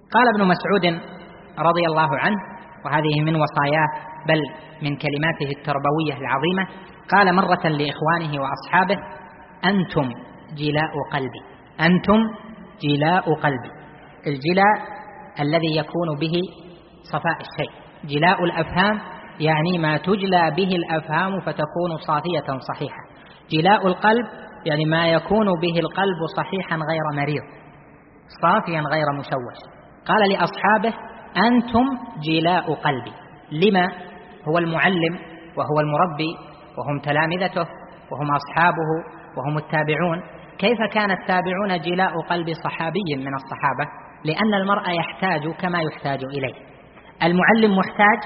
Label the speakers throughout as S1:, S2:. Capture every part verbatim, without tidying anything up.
S1: قال ابن مسعود رضي الله عنه، وهذه من وصاياه بل من كلماته التربوية العظيمة، قال مرة لإخوانه وأصحابه: أنتم جلاء قلبي، أنتم جلاء قلبي. الجلاء الذي يكون به صفاء الشيء، جلاء الأفهام يعني ما تجلى به الأفهام فتكون صافية صحيحة. جلاء القلب يعني ما يكون به القلب صحيحا غير مريض، صافيا غير مشوش. قال لأصحابه: أنتم جلاء قلبي. لما؟ هو المعلم وهو المربي وهم تلامذته وهم أصحابه وهم التابعون. كيف كان التابعون جلاء قلب صحابي من الصحابة؟ لأن المرء يحتاج كما يحتاج إليه. المعلم محتاج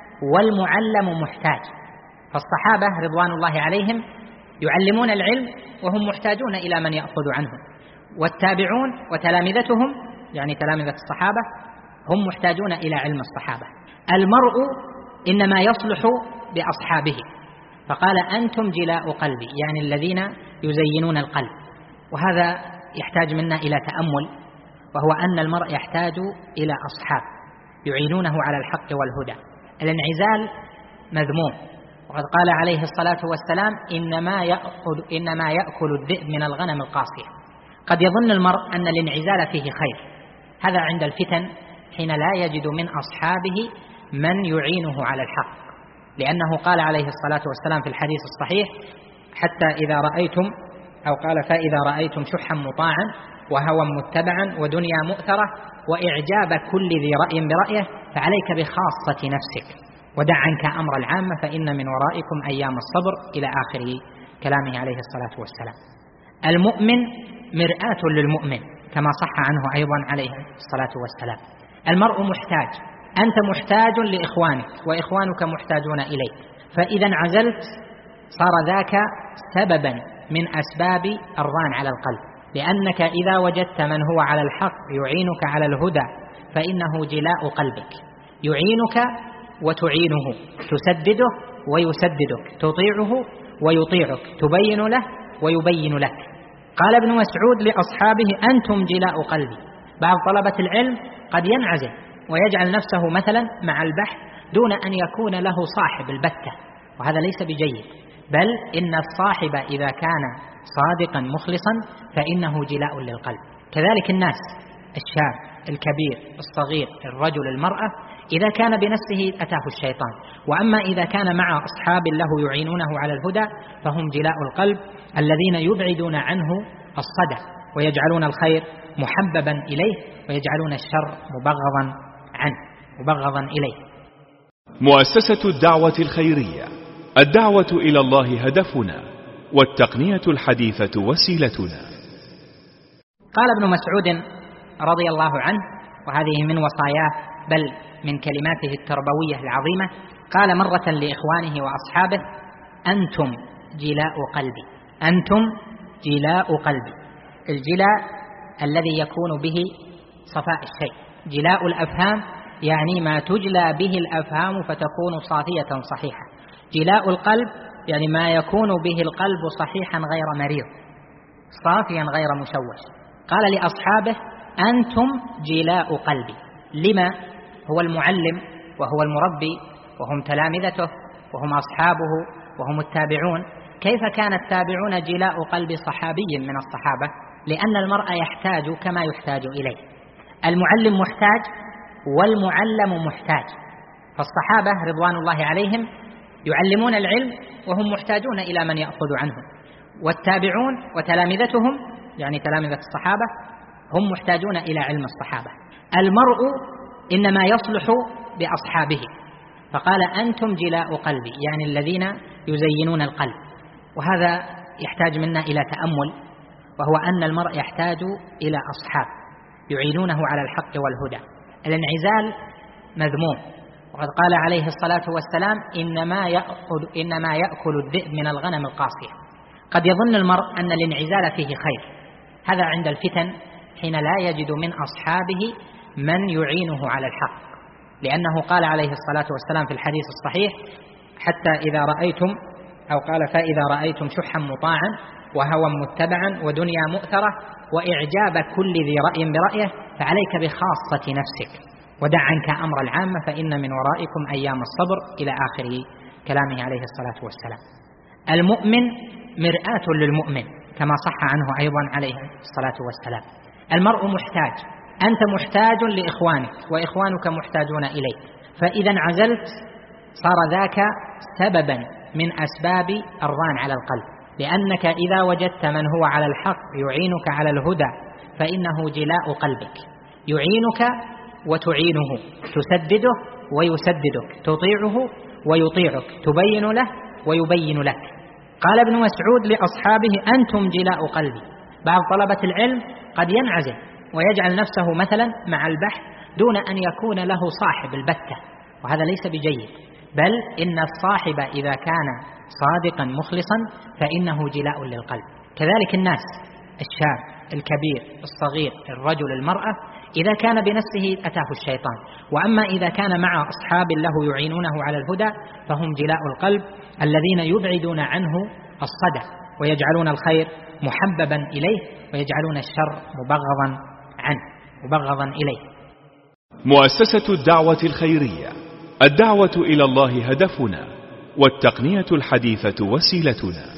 S1: والمعلم محتاج، فالصحابة رضوان الله عليهم يعلمون العلم وهم محتاجون إلى من يأخذ عنهم، والتابعون وتلامذتهم يعني تلامذة الصحابة هم محتاجون إلى علم الصحابة. المرء إنما يصلح بأصحابه، فقال: أنتم جلاء قلبي، يعني الذين يزينون القلب. وهذا يحتاج منا إلى تأمل، وهو أن المرء يحتاج إلى أصحاب يعينونه على الحق والهدى. الانعزال مذموم، وقد قال عليه الصلاة والسلام: إنما يأكل, إنما يأكل الذئب من الغنم القاصية. قد يظن المرء أن الانعزال فيه خير، هذا عند الفتن حين لا يجد من أصحابه من يعينه على الحق، لأنه قال عليه الصلاة والسلام في الحديث الصحيح: حتى إذا رأيتم، أو قال: فإذا رأيتم شحا مطاعا وهوى متبعا ودنيا مؤثرة وإعجاب كل ذي رأي برأيه فعليك بخاصة نفسك ودع عنك أمر العامة فإن من ورائكم أيام الصبر، إلى آخر كلامه عليه الصلاة والسلام. المؤمن مرآة للمؤمن كما صح عنه أيضا عليه الصلاة والسلام. المرء محتاج، أنت محتاج لإخوانك وإخوانك محتاجون إليك، فإذا انعزلت صار ذاك سببا من أسباب الران على القلب، لأنك إذا وجدت من هو على الحق يعينك على الهدى فإنه جلاء قلبك، يعينك وتعينه، تسدده ويسددك، تطيعه ويطيعك، تبين له ويبين لك. قال ابن مسعود لأصحابه: أنتم جلاء قلبي. بعض طلبة العلم قد ينعزل ويجعل نفسه مثلا مع البحث دون أن يكون له صاحب البتة، وهذا ليس بجيد، بل إن الصاحب إذا كان صادقا مخلصا فإنه جلاء للقلب. كذلك الناس، الشاب الكبير الصغير الرجل المرأة، إذا كان بنفسه أتاه الشيطان، وأما إذا كان مع أصحاب له يعينونه على الهدى فهم جلاء القلب الذين يبعدون عنه الصدى ويجعلون الخير محببا إليه ويجعلون الشر مبغضا عنه مبغضا إليه.
S2: مؤسسة الدعوة الخيرية، الدعوة إلى الله هدفنا، والتقنية الحديثة وسيلتنا.
S1: قال ابن مسعود رضي الله عنه، وهذه من وصاياه بل من كلماته التربوية العظيمة، قال مرة لإخوانه وأصحابه: أنتم جلاء قلبي، أنتم جلاء قلبي. الجلاء الذي يكون به صفاء الشيء، جلاء الأفهام يعني ما تجلى به الأفهام فتكون صافية صحيحة. جلاء القلب يعني ما يكون به القلب صحيحا غير مريض، صافيا غير مشوش. قال لأصحابه: أنتم جلاء قلبي. لما؟ هو المعلم وهو المربي وهم تلامذته وهم أصحابه وهم التابعون. كيف كان التابعون جلاء قلب صحابي من الصحابة؟ لأن المرء يحتاج كما يحتاج إليه. المعلم محتاج والمعلم محتاج، فالصحابة رضوان الله عليهم يعلمون العلم وهم محتاجون إلى من يأخذ عنهم، والتابعون وتلامذتهم يعني تلامذة الصحابة هم محتاجون إلى علم الصحابة. المرء إنما يصلح بأصحابه، فقال: أنتم جلاء قلبي، يعني الذين يزينون القلب. وهذا يحتاج منا إلى تأمل، وهو أن المرء يحتاج إلى أصحاب يعينونه على الحق والهدى. الانعزال مذموم، وقد قال عليه الصلاة والسلام: إنما يأكل, إنما يأكل الذئب من الغنم القاصية. قد يظن المرء أن الانعزال فيه خير، هذا عند الفتن حين لا يجد من أصحابه من يعينه على الحق، لأنه قال عليه الصلاة والسلام في الحديث الصحيح: حتى إذا رأيتم أو قال فإذا رأيتم شحا مطاعا وهوى متبعا ودنيا مؤثرة وإعجاب كل ذي رأي برأيه فعليك بخاصة نفسك ودع عنك أمر العامة فإن من ورائكم أيام الصبر إلى آخر كلامه عليه الصلاة والسلام. المؤمن مرآة للمؤمن كما صح عنه أيضا عليه الصلاة والسلام. المرء محتاج، أنت محتاج لإخوانك وإخوانك محتاجون إليك، فإذا انعزلت صار ذاك سببا من أسباب الران على القلب، لأنك إذا وجدت من هو على الحق يعينك على الهدى فإنه جلاء قلبك، يعينك وتعينه، تسدده ويسددك، تطيعه ويطيعك، تبين له ويبين لك. قال ابن مسعود لأصحابه أنتم جلاء قلبي. بعض طلبة العلم قد ينعزل ويجعل نفسه مثلا مع البحث دون أن يكون له صاحب البتة، وهذا ليس بجيد، بل إن الصاحب إذا كان صادقا مخلصا فإنه جلاء للقلب. كذلك الناس، الشاب الكبير الصغير الرجل المرأة، إذا كان بنفسه أتاه الشيطان، وأما إذا كان مع أصحاب له يعينونه على الهدى فهم جلاء القلب الذين يبعدون عنه الصدى ويجعلون الخير محببا إليه ويجعلون الشر مبغضا عنه مبغضا إليه.
S2: مؤسسة الدعوة الخيرية، الدعوة إلى الله هدفنا، والتقنية الحديثة وسيلتنا.